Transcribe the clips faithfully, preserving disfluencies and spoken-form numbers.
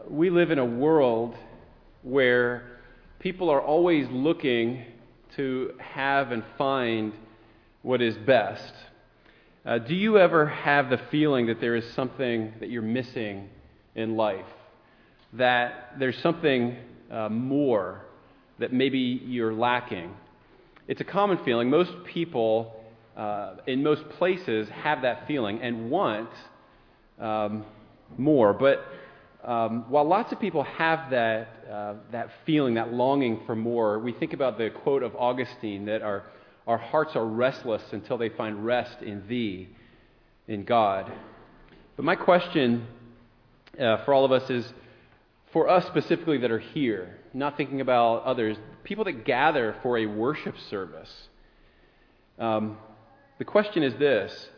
we live in a world where people are always looking to have and find what is best. Uh, do you ever have the feeling that there is something that you're missing in life? That there's something uh, more that maybe you're lacking? It's a common feeling. Most people uh, in most places have that feeling and want um, more. But um, while lots of people have that uh, that feeling, that longing for more, we think about the quote of Augustine that our our hearts are restless until they find rest in Thee, in God. But my question uh, for all of us is, for us specifically that are here, not thinking about others, people that gather for a worship service, um, the question is this: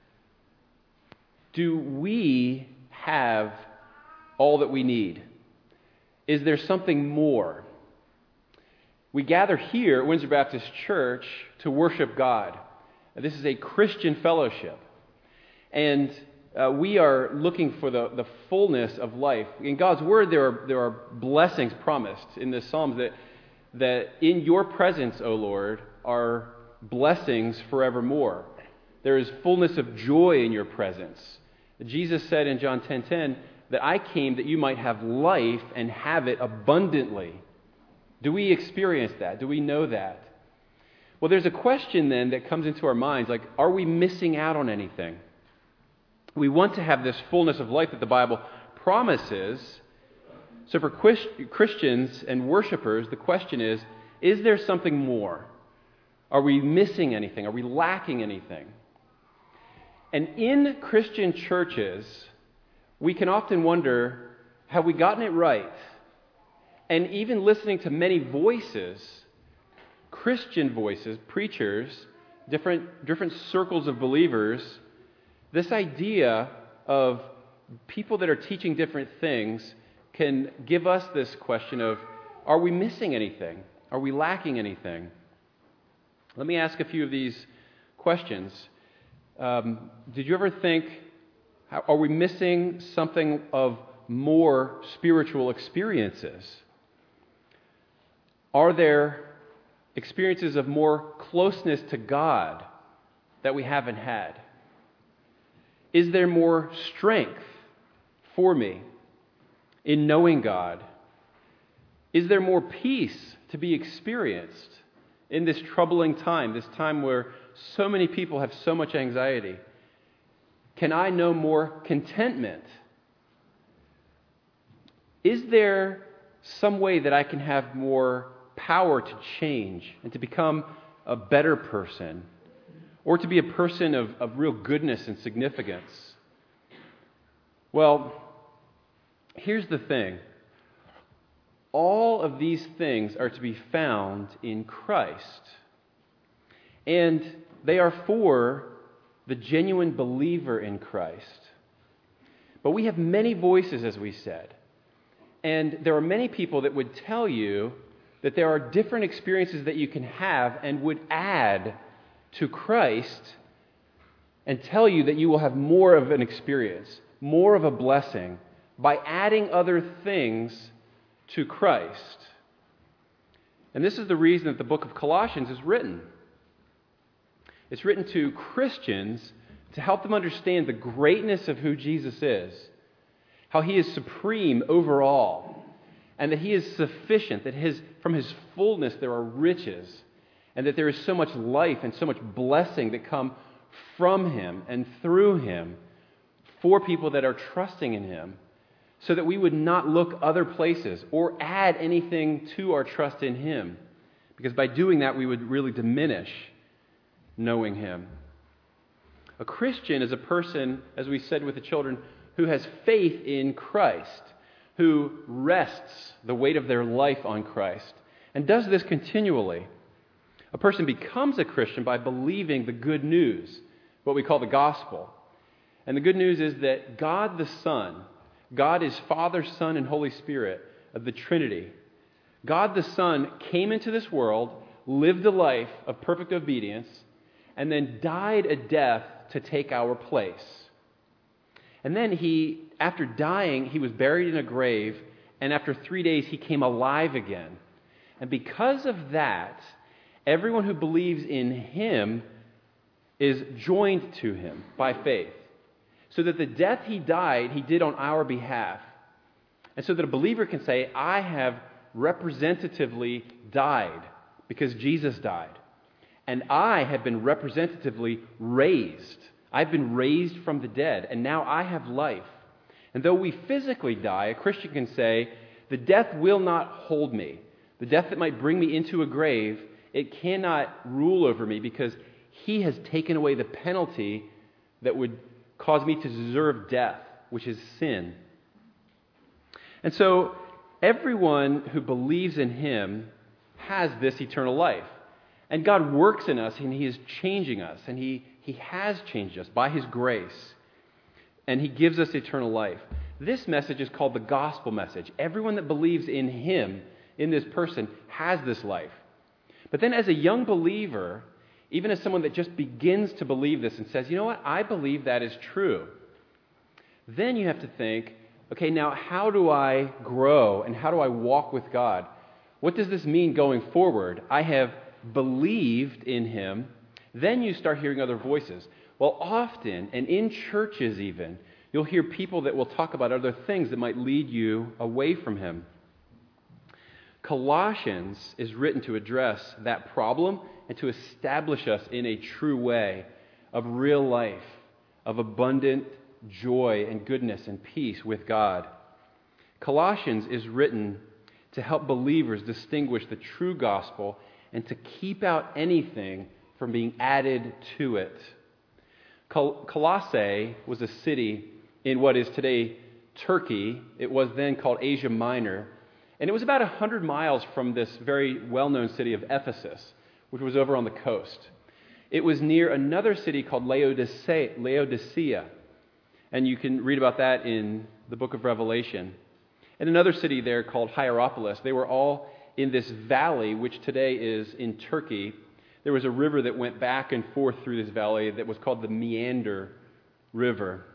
do we have all that we need? Is there something more? We gather here at Windsor Baptist Church to worship God. This is a Christian fellowship. And uh, we are looking for the, the fullness of life. In God's Word, there are, there are blessings promised in the Psalms that, that in your presence, O Lord, are blessings forevermore. There is fullness of joy in your presence. Jesus said in John ten ten that I came that you might have life and have it abundantly. Do we experience that? Do we know that? Well, there's a question then that comes into our minds, like, are we missing out on anything? We want to have this fullness of life that the Bible promises. So for Christians and worshipers, the question is, is there something more? Are we missing anything? Are we lacking anything? And in Christian churches, we can often wonder, have we gotten it right? And even listening to many voices, Christian voices, preachers, different, different circles of believers, this idea of people that are teaching different things can give us this question of, are we missing anything? Are we lacking anything? Let me ask a few of these questions. Um, did you ever think, how, are we missing something of more spiritual experiences? Are there experiences of more closeness to God that we haven't had? Is there more strength for me in knowing God? Is there more peace to be experienced in this troubling time, this time where so many people have so much anxiety? Can I know more contentment? Is there some way that I can have more power to change and to become a better person, or to be a person of, of real goodness and significance? Well, here's the thing. All of these things are to be found in Christ. And they are for the genuine believer in Christ. But we have many voices, as we said. And there are many people that would tell you that there are different experiences that you can have and would add to Christ and tell you that you will have more of an experience, more of a blessing by adding other things to Christ. And this is the reason that the book of Colossians is written. It's written to Christians to help them understand the greatness of who Jesus is, how He is supreme over all, and that He is sufficient, that his, from His fullness there are riches, and that there is so much life and so much blessing that come from Him and through Him for people that are trusting in Him, so that we would not look other places or add anything to our trust in Him, because by doing that we would really diminish knowing Him. A Christian is a person, as we said with the children, who has faith in Christ, who rests the weight of their life on Christ, and does this continually. A person becomes a Christian by believing the good news, what we call the gospel. And the good news is that God the Son, God is Father, Son, and Holy Spirit of the Trinity. God the Son came into this world, lived a life of perfect obedience, and then died a death to take our place. And then he, after dying, he was buried in a grave, and after three days he came alive again. And because of that, everyone who believes in him is joined to him by faith. So that the death he died, he did on our behalf. And so that a believer can say, I have representatively died because Jesus died. And I have been representatively raised. I've been raised from the dead, and now I have life. And though we physically die, a Christian can say, the death will not hold me. The death that might bring me into a grave, it cannot rule over me because he has taken away the penalty that would cause me to deserve death, which is sin. And so everyone who believes in him has this eternal life. And God works in us, and he is changing us, and he, he has changed us by his grace. And he gives us eternal life. This message is called the gospel message. Everyone that believes in him, in this person, has this life. But then as a young believer, even as someone that just begins to believe this and says, you know what, I believe that is true. Then you have to think, okay, now how do I grow and how do I walk with God? What does this mean going forward? I have believed in him. Then you start hearing other voices. Well, often, and in churches even, you'll hear people that will talk about other things that might lead you away from him. Colossians is written to address that problem and to establish us in a true way of real life, of abundant joy and goodness and peace with God. Colossians is written to help believers distinguish the true gospel and to keep out anything from being added to it. Col- Colossae was a city in what is today Turkey. It was then called Asia Minor. And it was about one hundred miles from this very well-known city of Ephesus, which was over on the coast. It was near another city called Laodicea, Laodicea. And you can read about that in the book of Revelation. And another city there called Hierapolis. They were all in this valley, which today is in Turkey. There was a river that went back and forth through this valley that was called the Meander River.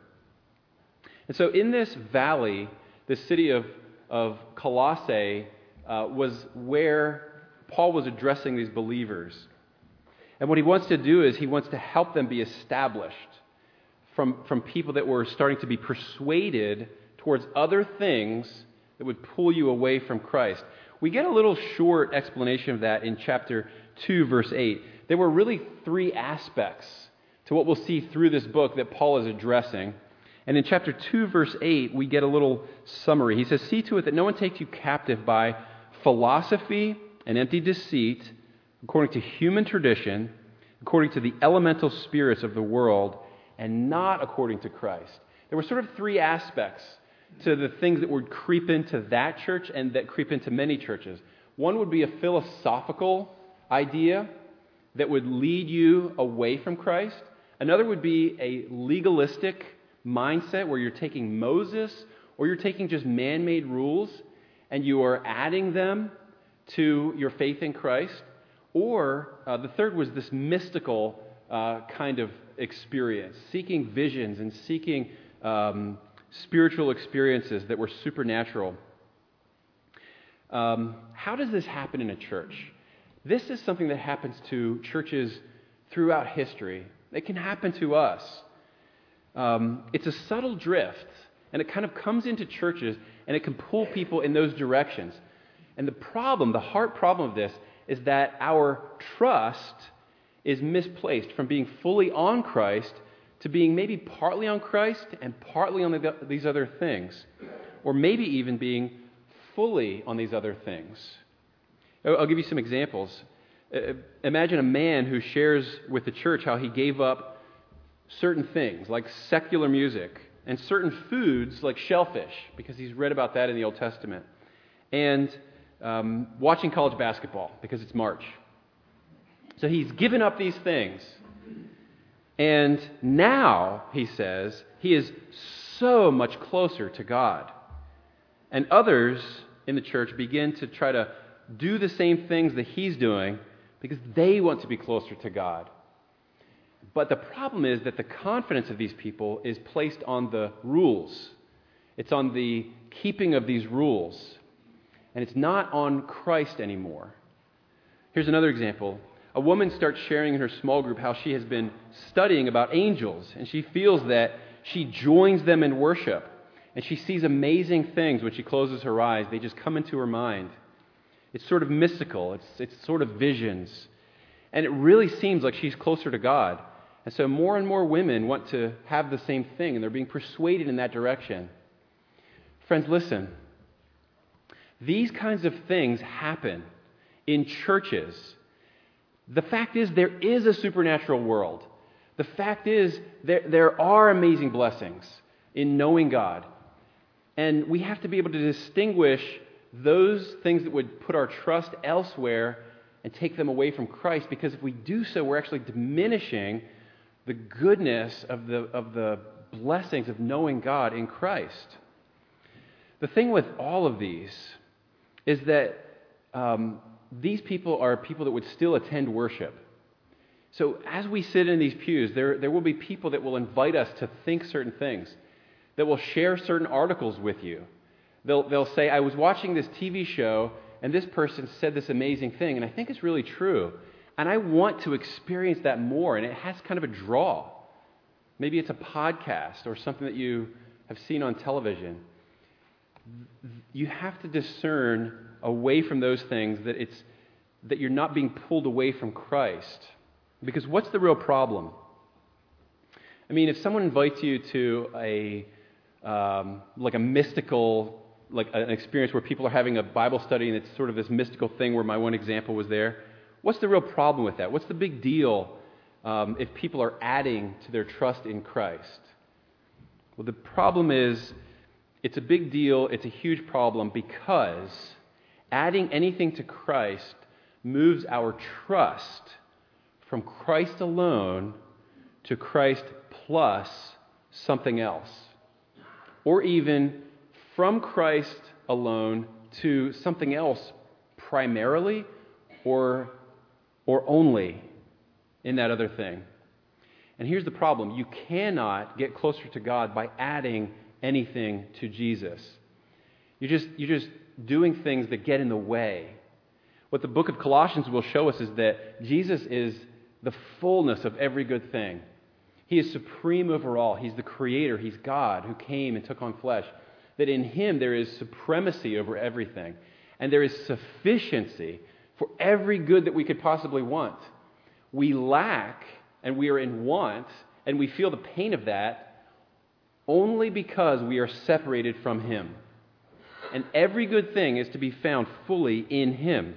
And so in this valley, the city of, of Colossae uh, was where Paul was addressing these believers. And what he wants to do is he wants to help them be established from, from people that were starting to be persuaded towards other things that would pull you away from Christ. We get a little short explanation of that in chapter two, verse eight. There were really three aspects to what we'll see through this book that Paul is addressing. And in chapter two, verse eight, we get a little summary. He says, see to it that no one takes you captive by philosophy and empty deceit, according to human tradition, according to the elemental spirits of the world, and not according to Christ. There were sort of three aspects to the things that would creep into that church and that creep into many churches. One would be a philosophical idea that would lead you away from Christ. Another would be a legalistic mindset where you're taking Moses or you're taking just man-made rules and you are adding them to your faith in Christ. Or uh, the third was this mystical uh, kind of experience, seeking visions and seeking um, spiritual experiences that were supernatural. Um, how does this happen in a church? This is something that happens to churches throughout history. It can happen to us. Um, it's a subtle drift, and it kind of comes into churches, and it can pull people in those directions. And the problem, the heart problem of this, is that our trust is misplaced from being fully on Christ to being maybe partly on Christ and partly on the, these other things, or maybe even being fully on these other things. I'll give you some examples. Imagine a man who shares with the church how he gave up certain things like secular music and certain foods like shellfish, because he's read about that in the Old Testament, and um, watching college basketball because it's March. So he's given up these things. And now, he says, he is so much closer to God. And others in the church begin to try to do the same things that he's doing because they want to be closer to God. But the problem is that the confidence of these people is placed on the rules. It's on the keeping of these rules. And it's not on Christ anymore. Here's another example. A woman starts sharing in her small group how she has been studying about angels, and she feels that she joins them in worship. And she sees amazing things when she closes her eyes. They just come into her mind. It's sort of mystical. It's, it's sort of visions. And it really seems like she's closer to God. And so more and more women want to have the same thing, and they're being persuaded in that direction. Friends, listen. These kinds of things happen in churches. The fact is, there is a supernatural world. The fact is, there, there are amazing blessings in knowing God. And we have to be able to distinguish those things that would put our trust elsewhere and take them away from Christ, because if we do so, we're actually diminishing the goodness of the, of the blessings of knowing God in Christ. The thing with all of these is that um, these people are people that would still attend worship. So as we sit in these pews, there, there will be people that will invite us to think certain things, that will share certain articles with you. They'll, they'll say, I was watching this T V show, and this person said this amazing thing, and I think it's really true. And I want to experience that more, and it has kind of a draw. Maybe it's a podcast or something that you have seen on television. You have to discern away from those things that it's that you're not being pulled away from Christ. Because what's the real problem? I mean, if someone invites you to a um, like a mystical, like an experience where people are having a Bible study and it's sort of this mystical thing where my one example was there, what's the real problem with that? What's the big deal um, if people are adding to their trust in Christ? Well, the problem is, it's a big deal, it's a huge problem, because adding anything to Christ moves our trust from Christ alone to Christ plus something else. Or even from Christ alone to something else primarily or, or only in that other thing. And here's the problem. You cannot get closer to God by adding anything to Jesus. You're just, you're just doing things that get in the way. What the book of Colossians will show us is that Jesus is the fullness of every good thing. He is supreme over all. He's the creator. He's God who came and took on flesh. That in Him there is supremacy over everything. And there is sufficiency for every good that we could possibly want. We lack and we are in want, and we feel the pain of that only because we are separated from Him. And every good thing is to be found fully in Him.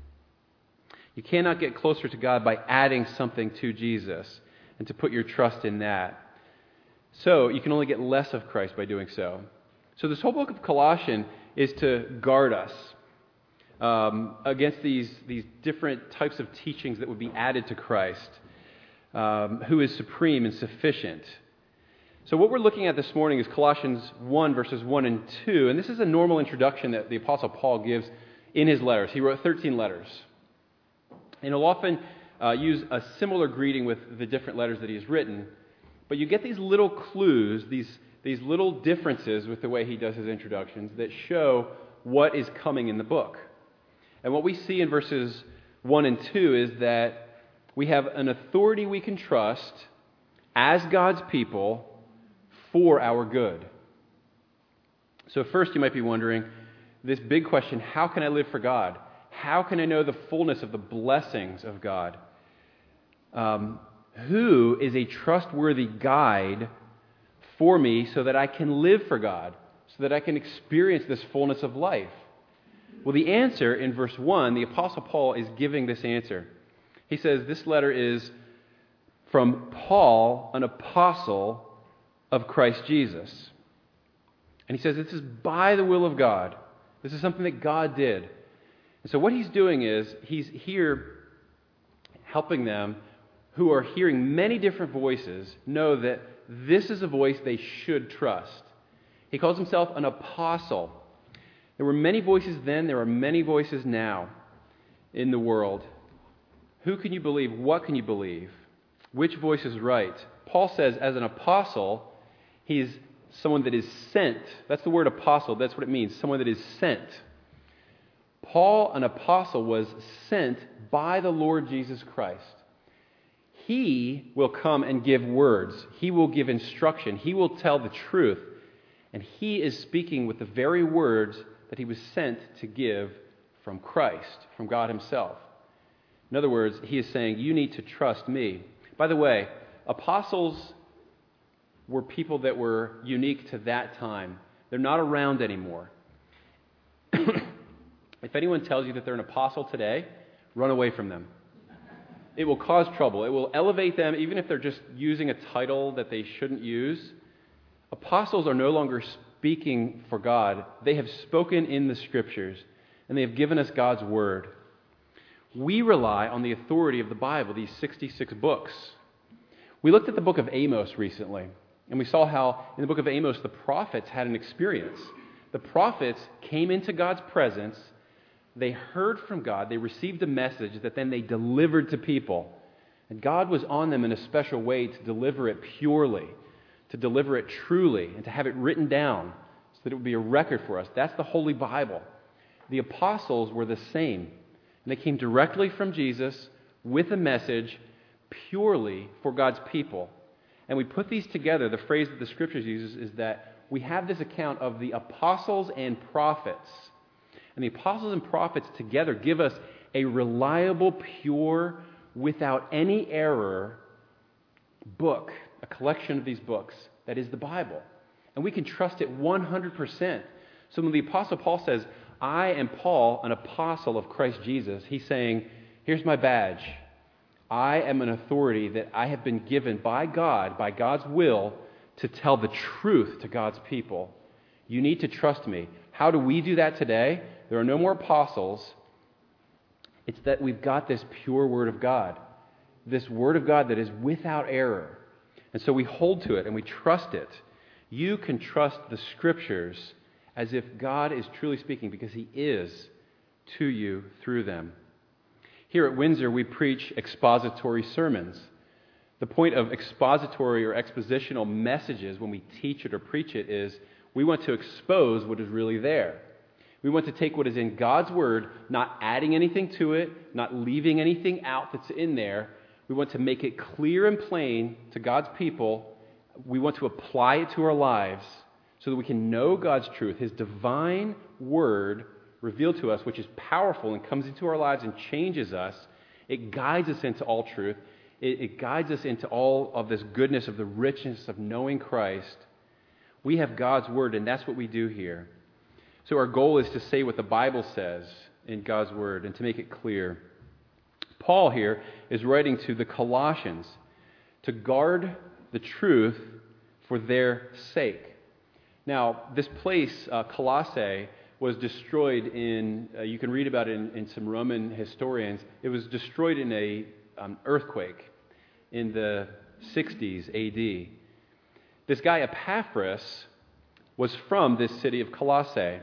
You cannot get closer to God by adding something to Jesus and to put your trust in that. So you can only get less of Christ by doing so. So this whole book of Colossians is to guard us um, against these, these different types of teachings that would be added to Christ, um, who is supreme and sufficient. So what we're looking at this morning is Colossians one, verses one and two. And this is a normal introduction that the Apostle Paul gives in his letters. He wrote thirteen letters. And he'll often uh, use a similar greeting with the different letters that he's written. But you get these little clues, these, these little differences with the way he does his introductions that show what is coming in the book. And what we see in verses one and two is that we have an authority we can trust as God's people for our good. So first you might be wondering, this big question, how can I live for God? How can I know the fullness of the blessings of God? Um, who is a trustworthy guide for me so that I can live for God, so that I can experience this fullness of life? Well, the answer in verse one, the Apostle Paul is giving this answer. He says this letter is from Paul, an apostle of Christ Jesus. And he says this is by the will of God. This is something that God did. And so what he's doing is he's here helping them who are hearing many different voices know that this is a voice they should trust. He calls himself an apostle. There were many voices then, there are many voices now in the world. Who can you believe? What can you believe? Which voice is right? Paul says, as an apostle, he is someone that is sent. That's the word apostle. That's what it means, someone that is sent. Paul, an apostle, was sent by the Lord Jesus Christ. He will come and give words. He will give instruction. He will tell the truth. And he is speaking with the very words that he was sent to give from Christ, from God himself. In other words, he is saying, you need to trust me. By the way, apostles were people that were unique to that time. They're not around anymore. If anyone tells you that they're an apostle today, run away from them. It will cause trouble. It will elevate them, even if they're just using a title that they shouldn't use. Apostles are no longer speaking for God. They have spoken in the Scriptures, and they have given us God's Word. We rely on the authority of the Bible, these sixty-six books. We looked at the book of Amos recently, and we saw how in the book of Amos the prophets had an experience. The prophets came into God's presence. They heard from God. They received a message that then they delivered to people. And God was on them in a special way to deliver it purely, to deliver it truly, and to have it written down so that it would be a record for us. That's the Holy Bible. The apostles were the same. And they came directly from Jesus with a message purely for God's people. And we put these together. The phrase that the Scriptures uses is that we have this account of the apostles and prophets. And the apostles and prophets together give us a reliable, pure, without any error book, a collection of these books that is the Bible. And we can trust it one hundred percent. So when the Apostle Paul says, I am Paul, an apostle of Christ Jesus, he's saying, here's my badge. I am an authority that I have been given by God, by God's will, to tell the truth to God's people. You need to trust me. How do we do that today? There are no more apostles. It's that we've got this pure Word of God, this Word of God that is without error. And so we hold to it and we trust it. You can trust the Scriptures as if God is truly speaking because He is to you through them. Here at Windsor, we preach expository sermons. The point of expository or expositional messages when we teach it or preach it is we want to expose what is really there. We want to take what is in God's Word, not adding anything to it, not leaving anything out that's in there. We want to make it clear and plain to God's people. We want to apply it to our lives so that we can know God's truth, His divine Word revealed to us, which is powerful and comes into our lives and changes us. It guides us into all truth. It, it guides us into all of this goodness, of the richness of knowing Christ. We have God's Word, and that's what we do here. So our goal is to say what the Bible says in God's Word and to make it clear. Paul here is writing to the Colossians to guard the truth for their sake. Now, this place, uh, Colossae, was destroyed in, uh, you can read about it in, in some Roman historians, it was destroyed in a um, earthquake in the sixties A D. This guy Epaphras was from this city of Colossae.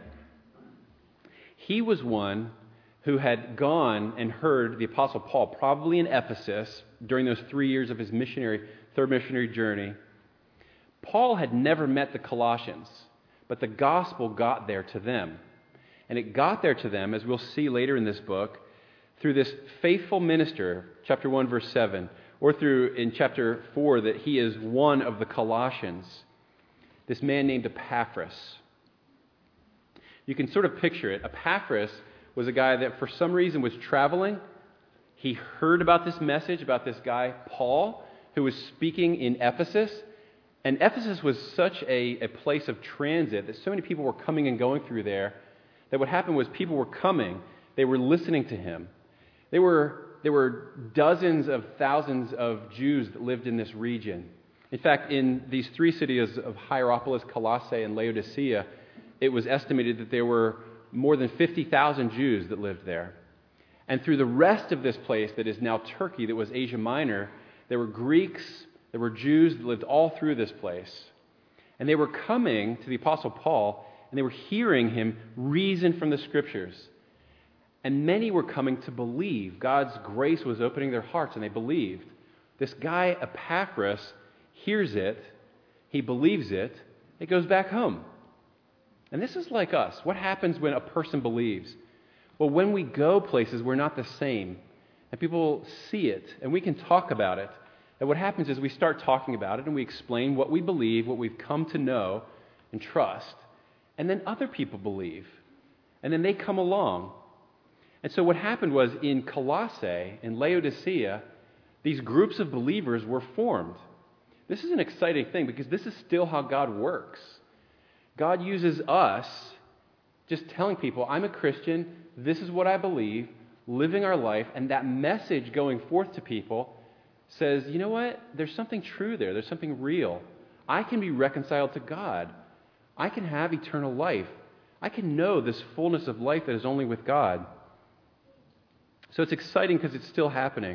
He was one who had gone and heard the Apostle Paul, probably in Ephesus, during those three years of his missionary, third missionary journey. Paul had never met the Colossians, but the gospel got there to them. And it got there to them, as we'll see later in this book, through this faithful minister, chapter one, verse seven, or through in chapter four that he is one of the Colossians, this man named Epaphras. You can sort of picture it. Epaphras was a guy that for some reason was traveling. He heard about this message, about this guy, Paul, who was speaking in Ephesus. And Ephesus was such a, a place of transit that so many people were coming and going through there that what happened was people were coming, they were listening to him. There were, there were dozens of thousands of Jews that lived in this region. In fact, in these three cities of Hierapolis, Colossae, and Laodicea, it was estimated that there were more than fifty thousand Jews that lived there. And through the rest of this place that is now Turkey, that was Asia Minor, there were Greeks, there were Jews that lived all through this place. And they were coming to the Apostle Paul, and they were hearing him reason from the Scriptures. And many were coming to believe. God's grace was opening their hearts, and they believed. This guy, Epaphras, hears it, he believes it, it goes back home. And this is like us. What happens when a person believes? Well, when we go places, we're not the same. And people see it, and we can talk about it. And what happens is we start talking about it, and we explain what we believe, what we've come to know and trust. And then other people believe. And then they come along. And so what happened was in Colossae, in Laodicea, these groups of believers were formed. This is an exciting thing because this is still how God works. God uses us just telling people, I'm a Christian, this is what I believe, living our life, and that message going forth to people says, you know what? There's something true there. There's something real. I can be reconciled to God. I can have eternal life. I can know this fullness of life that is only with God. So it's exciting because it's still happening.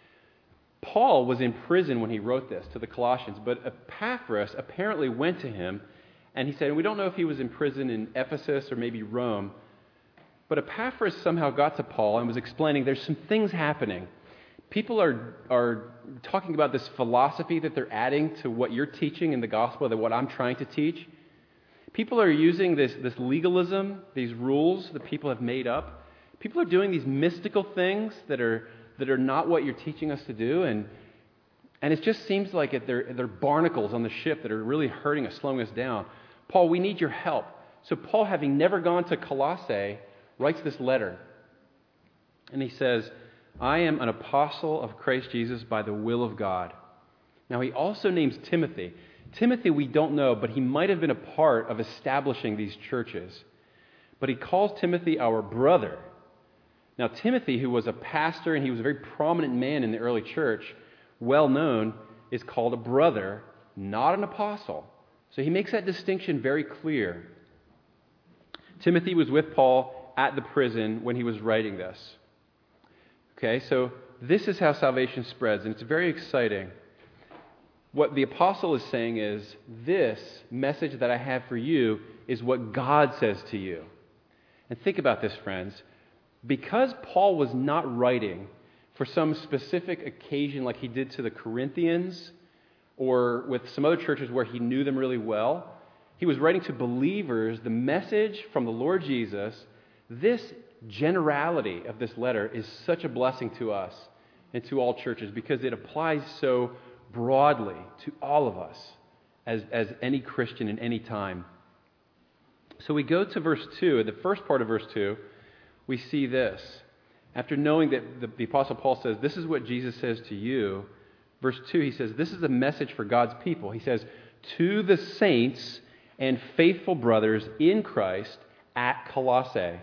Paul was in prison when he wrote this to the Colossians, but Epaphras apparently went to him, and he said, and we don't know if he was in prison in Ephesus or maybe Rome, but Epaphras somehow got to Paul and was explaining there's some things happening. People are are talking about this philosophy that they're adding to what you're teaching in the gospel, that what I'm trying to teach. People are using this, this legalism, these rules that people have made up. People are doing these mystical things that are that are not what you're teaching us to do, and and it just seems like it, they're, they're barnacles on the ship that are really hurting us, slowing us down. Paul, we need your help. So Paul, having never gone to Colossae, writes this letter. And he says, I am an apostle of Christ Jesus by the will of God. Now he also names Timothy. Timothy we don't know, but he might have been a part of establishing these churches. But he calls Timothy our brother. Now, Timothy, who was a pastor and he was a very prominent man in the early church, well known, is called a brother, not an apostle. So he makes that distinction very clear. Timothy was with Paul at the prison when he was writing this. Okay, so this is how salvation spreads, and it's very exciting. What the apostle is saying is, this message that I have for you is what God says to you. And think about this, friends. Because Paul was not writing for some specific occasion like he did to the Corinthians or with some other churches where he knew them really well, he was writing to believers the message from the Lord Jesus. This generality of this letter is such a blessing to us and to all churches because it applies so broadly to all of us as, as any Christian in any time. So we go to verse two, the first part of verse two. We see this. After knowing that the, the Apostle Paul says, this is what Jesus says to you, verse two, he says, this is a message for God's people. He says, to the saints and faithful brothers in Christ at Colossae.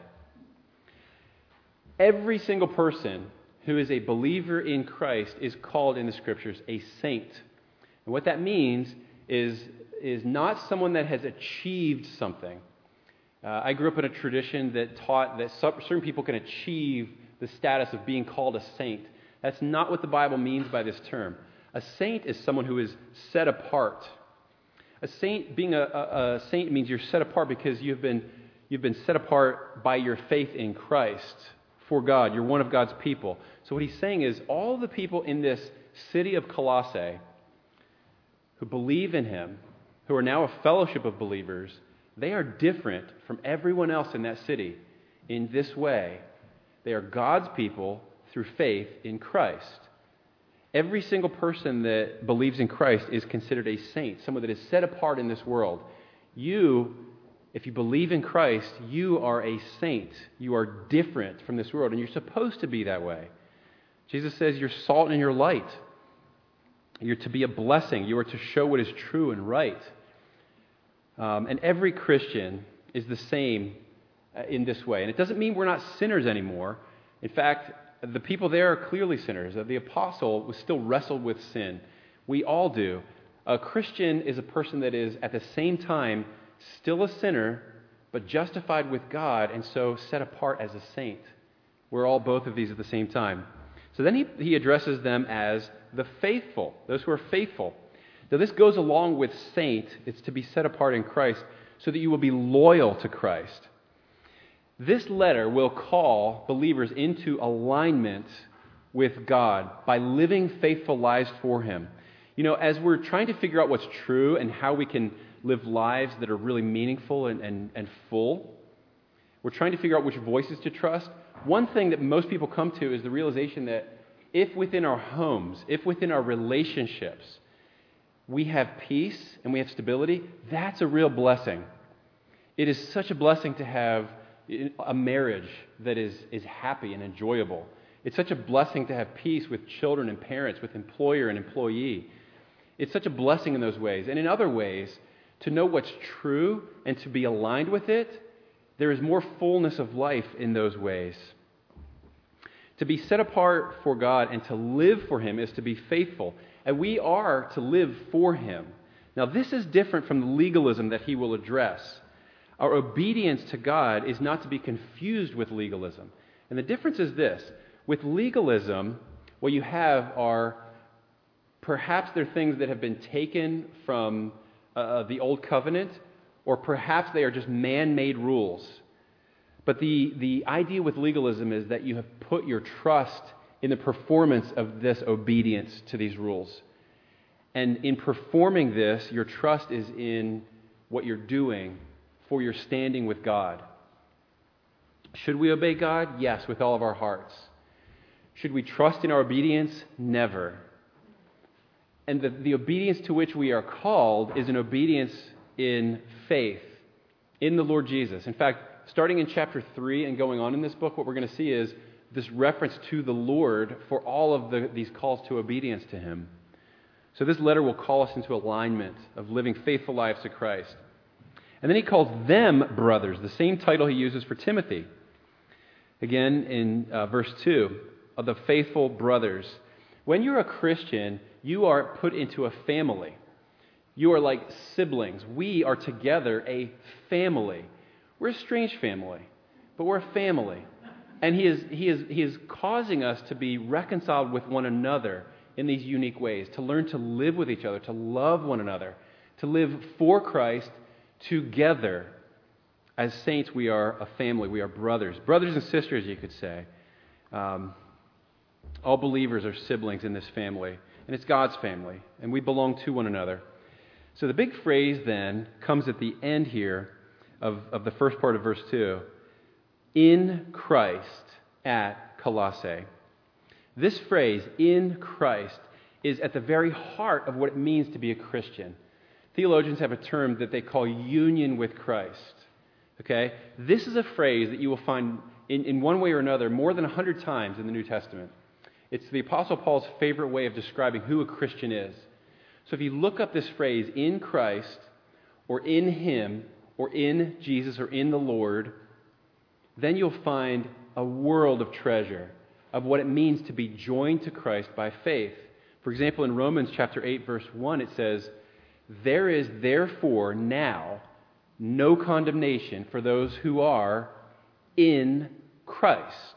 Every single person who is a believer in Christ is called in the Scriptures a saint. And what that means is, is not someone that has achieved something. Uh, I grew up in a tradition that taught that certain people can achieve the status of being called a saint. That's not what the Bible means by this term. A saint is someone who is set apart. A saint, being a, a, a saint means you're set apart because you've been you've been set apart by your faith in Christ for God. You're one of God's people. So what he's saying is all the people in this city of Colossae who believe in him, who are now a fellowship of believers, they are different from everyone else in that city in this way. They are God's people through faith in Christ. Every single person that believes in Christ is considered a saint, someone that is set apart in this world. You, if you believe in Christ, you are a saint. You are different from this world, and you're supposed to be that way. Jesus says you're salt and you're light. You're to be a blessing. You are to show what is true and right. Um, and every Christian is the same uh, in this way. And it doesn't mean we're not sinners anymore. In fact, the people there are clearly sinners. The apostle was still wrestled with sin. We all do. A Christian is a person that is at the same time still a sinner, but justified with God and so set apart as a saint. We're all both of these at the same time. So then he, he addresses them as the faithful, those who are faithful. Now, this goes along with saint. It's to be set apart in Christ so that you will be loyal to Christ. This letter will call believers into alignment with God by living faithful lives for Him. You know, as we're trying to figure out what's true and how we can live lives that are really meaningful and, and, and full, we're trying to figure out which voices to trust. One thing that most people come to is the realization that if within our homes, if within our relationships, we have peace and we have stability, that's a real blessing. It is such a blessing to have a marriage that is, is happy and enjoyable. It's such a blessing to have peace with children and parents, with employer and employee. It's such a blessing in those ways. And in other ways, to know what's true and to be aligned with it, there is more fullness of life in those ways. To be set apart for God and to live for Him is to be faithful. And we are to live for Him. Now, this is different from the legalism that he will address. Our obedience to God is not to be confused with legalism. And the difference is this. With legalism, what you have are perhaps they're things that have been taken from uh, the Old Covenant, or perhaps they are just man-made rules. But the, the idea with legalism is that you have put your trust in the performance of this obedience to these rules. And in performing this, your trust is in what you're doing for your standing with God. Should we obey God? Yes, with all of our hearts. Should we trust in our obedience? Never. And the, the obedience to which we are called is an obedience in faith in the Lord Jesus. In fact, starting in chapter three and going on in this book, what we're going to see is this reference to the Lord for all of the, these calls to obedience to Him. So this letter will call us into alignment of living faithful lives to Christ. And then he calls them brothers, the same title he uses for Timothy. Again, in uh, verse two, of the faithful brothers. When you're a Christian, you are put into a family. You are like siblings. We are together a family. We're a strange family, but we're a family. And he is, he is, he is causing us to be reconciled with one another in these unique ways, to learn to live with each other, to love one another, to live for Christ together. As saints, we are a family. We are brothers. Brothers and sisters, you could say. Um, all believers are siblings in this family, and it's God's family, and we belong to one another. So the big phrase then comes at the end here of, of the first part of verse two. In Christ at Colossae. This phrase, in Christ, is at the very heart of what it means to be a Christian. Theologians have a term that they call union with Christ. Okay? This is a phrase that you will find in, in one way or another more than a hundred times in the New Testament. It's the Apostle Paul's favorite way of describing who a Christian is. So if you look up this phrase, in Christ, or in Him, or in Jesus, or in the Lord, then you'll find a world of treasure of what it means to be joined to Christ by faith. For example, in Romans chapter eight, verse one, it says, "There is therefore now no condemnation for those who are in Christ."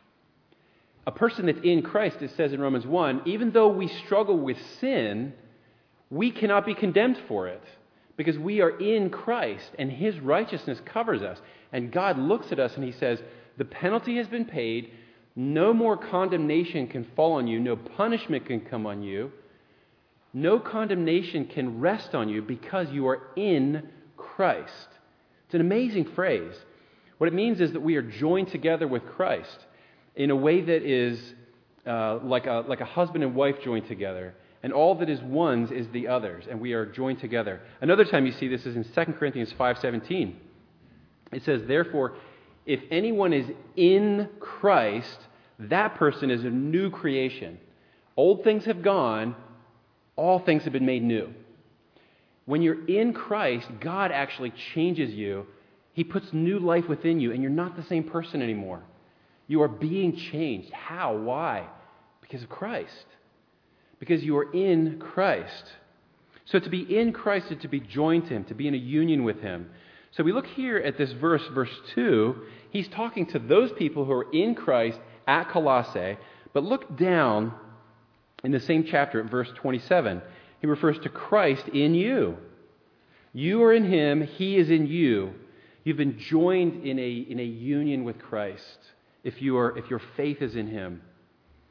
A person that's in Christ, it says in Romans one, even though we struggle with sin, we cannot be condemned for it because we are in Christ and His righteousness covers us. And God looks at us and He says, the penalty has been paid. No more condemnation can fall on you. No punishment can come on you. No condemnation can rest on you because you are in Christ. It's an amazing phrase. What it means is that we are joined together with Christ in a way that is uh, like a like a husband and wife joined together. And all that is one's is the other's, and we are joined together. Another time you see this is in Second Corinthians five seventeen. It says, "Therefore, if anyone is in Christ, that person is a new creation. Old things have gone, all things have been made new." When you're in Christ, God actually changes you. He puts new life within you, and you're not the same person anymore. You are being changed. How? Why? Because of Christ. Because you are in Christ. So to be in Christ is to be joined to Him, to be in a union with Him. So we look here at this verse, verse two. He's talking to those people who are in Christ at Colossae. But look down in the same chapter at verse twenty-seven. He refers to Christ in you. You are in Him. He is in you. You've been joined in a, in a union with Christ if, you are, if your faith is in Him.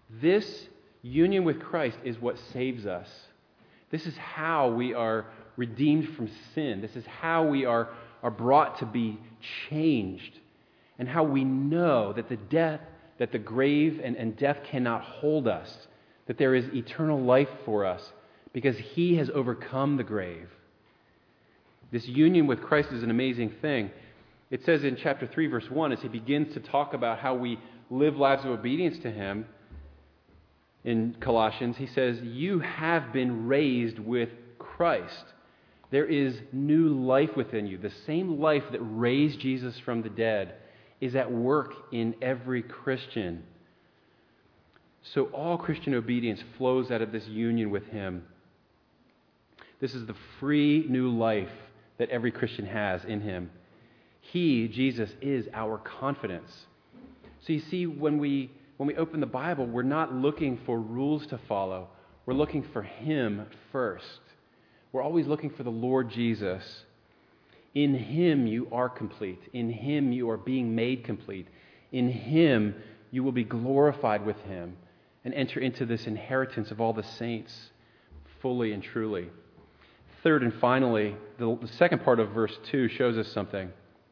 This union with Christ is what saves us. This is how we are redeemed from sin. This is how we are, are brought to be changed, and how we know that the death, that the grave and, and death cannot hold us, that there is eternal life for us because He has overcome the grave. This union with Christ is an amazing thing. It says in chapter three, verse one, as he begins to talk about how we live lives of obedience to Him, in Colossians, he says, you have been raised with Christ. There is new life within you. The same life that raised Jesus from the dead is at work in every Christian. So all Christian obedience flows out of this union with Him. This is the free new life that every Christian has in Him. He, Jesus, is our confidence. So you see, when we when we open the Bible, we're not looking for rules to follow. We're looking for Him first. We're always looking for the Lord Jesus. In Him you are complete. In Him you are being made complete. In Him you will be glorified with Him and enter into this inheritance of all the saints fully and truly. Third and finally, the, the second part of verse two shows us something.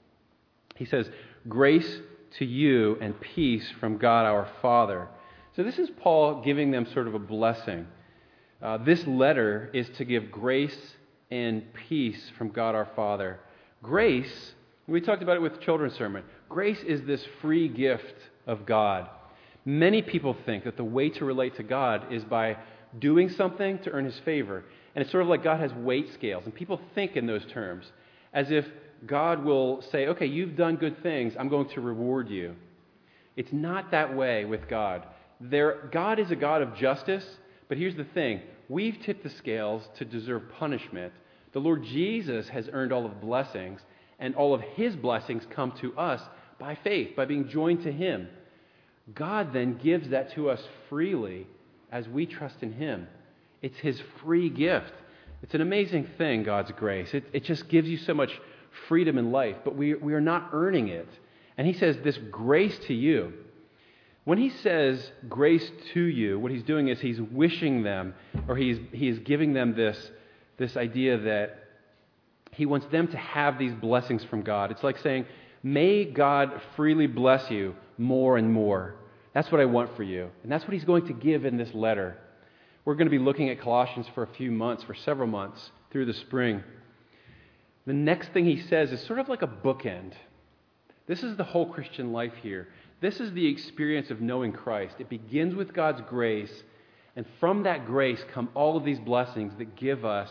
He says, grace to you and peace from God our Father. So this is Paul giving them sort of a blessing. Uh, this letter is to give grace and peace from God our Father. Grace, we talked about it with the children's sermon. Grace is this free gift of God. Many people think that the way to relate to God is by doing something to earn His favor. And it's sort of like God has weight scales. And people think in those terms, as if God will say, okay, you've done good things, I'm going to reward you. It's not that way with God. There, God is a God of justice, but here's the thing. We've tipped the scales to deserve punishment. The Lord Jesus has earned all of the blessings, and all of His blessings come to us by faith, by being joined to Him. God then gives that to us freely as we trust in Him. It's His free gift. It's an amazing thing, God's grace. It, it just gives you so much freedom in life, but we, we are not earning it. And he says this grace to you. When he says grace to you, what he's doing is he's wishing them, or he's he is giving them this, this idea that he wants them to have these blessings from God. It's like saying, may God freely bless you more and more. That's what I want for you. And that's what he's going to give in this letter. We're going to be looking at Colossians for a few months, for several months, through the spring. The next thing he says is sort of like a bookend. This is the whole Christian life here. This is the experience of knowing Christ. It begins with God's grace, and from that grace come all of these blessings that give us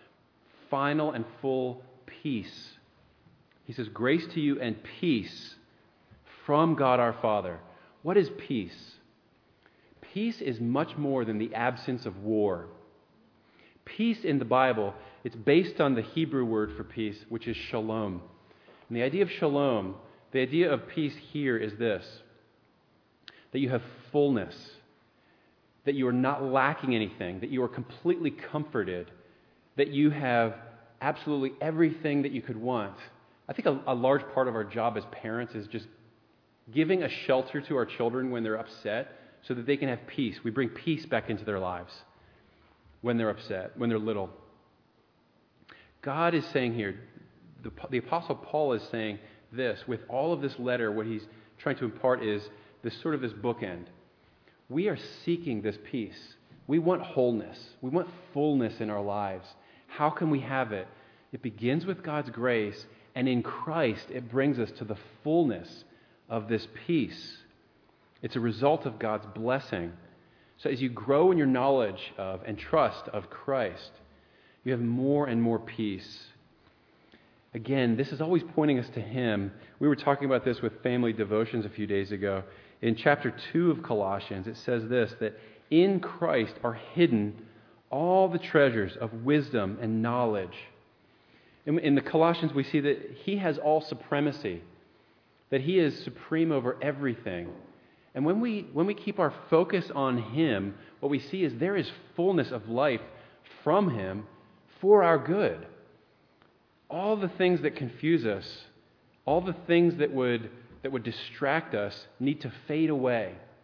final and full peace. He says, grace to you and peace from God our Father. What is peace? Peace is much more than the absence of war. Peace in the Bible, it's based on the Hebrew word for peace, which is shalom. And the idea of shalom, the idea of peace here is this, that you have fullness, that you are not lacking anything, that you are completely comforted, that you have absolutely everything that you could want. I think a, a large part of our job as parents is just giving a shelter to our children when they're upset so that they can have peace. We bring peace back into their lives when they're upset, when they're little. God is saying here, the, the Apostle Paul is saying this, with all of this letter, what he's trying to impart is this sort of this bookend. We are seeking this peace. We want wholeness. We want fullness in our lives. How can we have it? It begins with God's grace, and in Christ it brings us to the fullness of this peace. It's a result of God's blessing. So as you grow in your knowledge of and trust of Christ, you have more and more peace. Again, this is always pointing us to Him. We were talking about this with family devotions a few days ago. In chapter two of Colossians, it says this, that in Christ are hidden all the treasures of wisdom and knowledge. In, in the Colossians, we see that He has all supremacy, that He is supreme over everything. And when we when we keep our focus on Him, what we see is there is fullness of life from Him for our good. All the things that confuse us, all the things that would that would distract us need to fade away.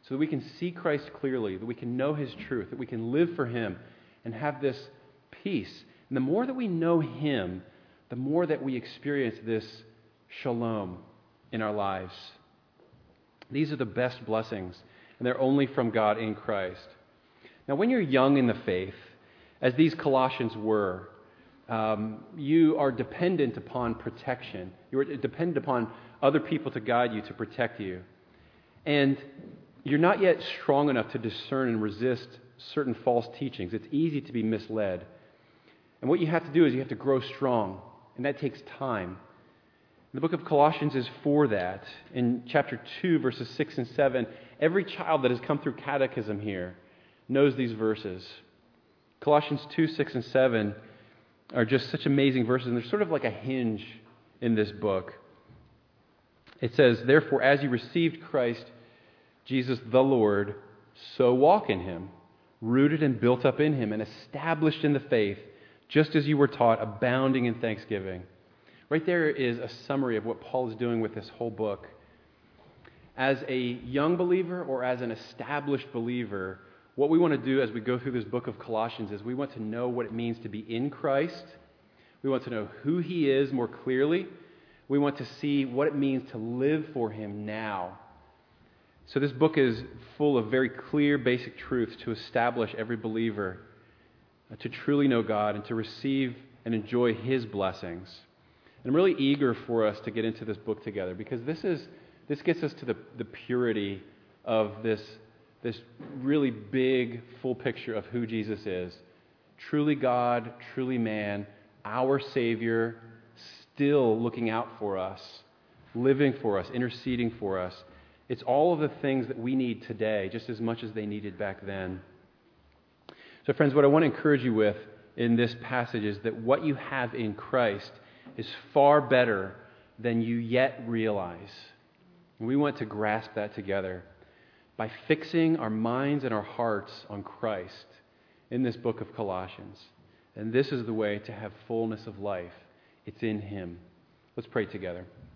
so that we can see Christ clearly, that we can know His truth, that we can live for Him and have this peace. And the more that we know Him, the more that we experience this shalom in our lives. These are the best blessings, and they're only from God in Christ. Now, when you're young in the faith, as these Colossians were, um, you are dependent upon protection. You are dependent upon other people to guide you, to protect you. And you're not yet strong enough to discern and resist certain false teachings. It's easy to be misled. And what you have to do is you have to grow strong, and that takes time. The book of Colossians is for that. In chapter two, verses six and seven, every child that has come through catechism here knows these verses. Colossians two, six, and seven are just such amazing verses, and they're sort of like a hinge in this book. It says, "Therefore, as you received Christ Jesus the Lord, so walk in Him, rooted and built up in Him, and established in the faith, just as you were taught, abounding in thanksgiving." Right there is a summary of what Paul is doing with this whole book. As a young believer or as an established believer, what we want to do as we go through this book of Colossians is we want to know what it means to be in Christ. We want to know who He is more clearly. We want to see what it means to live for Him now. So this book is full of very clear basic truths to establish every believer to truly know God and to receive and enjoy His blessings. And I'm really eager for us to get into this book together, because this is this gets us to the, the purity of this, this really big, full picture of who Jesus is. Truly God, truly man, our Savior, still looking out for us, living for us, interceding for us. It's all of the things that we need today, just as much as they needed back then. So friends, what I want to encourage you with in this passage is that what you have in Christ is far better than you yet realize. And we want to grasp that together by fixing our minds and our hearts on Christ in this book of Colossians. And this is the way to have fullness of life. It's in Him. Let's pray together.